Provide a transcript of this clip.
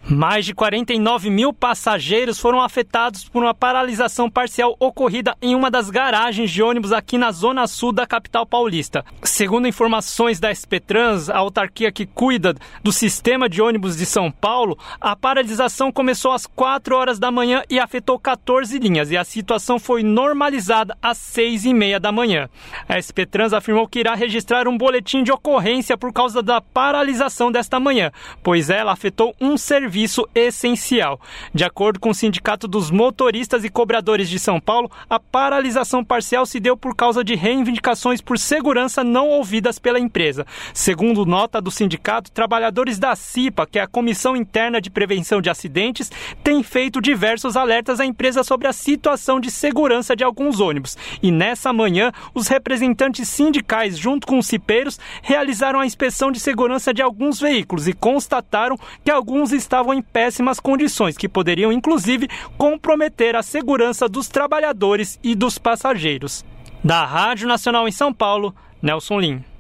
Mais de 49 mil passageiros foram afetados por uma paralisação parcial ocorrida em uma das garagens de ônibus aqui na zona sul da capital paulista. Segundo informações da SP Trans, a autarquia que cuida do sistema de ônibus de São Paulo, a paralisação começou às 4 horas da manhã e afetou 14 linhas, e a situação foi normalizada às 6h30 da manhã. A SP Trans afirmou que irá registrar um boletim de ocorrência por causa da paralisação desta manhã, pois ela afetou um serviço essencial. De acordo com o Sindicato dos Motoristas e Cobradores de São Paulo, a paralisação parcial se deu por causa de reivindicações por segurança não ouvidas pela empresa. Segundo nota do sindicato, trabalhadores da CIPA, que é a Comissão Interna de Prevenção de Acidentes, têm feito diversos alertas à empresa sobre a situação de segurança de alguns ônibus. E nessa manhã, os representantes sindicais, junto com os cipeiros, realizaram a inspeção de segurança de alguns veículos e constataram que alguns estavam em péssimas condições, que poderiam, inclusive, comprometer a segurança dos trabalhadores e dos passageiros. Da Rádio Nacional em São Paulo, Nelson Lim.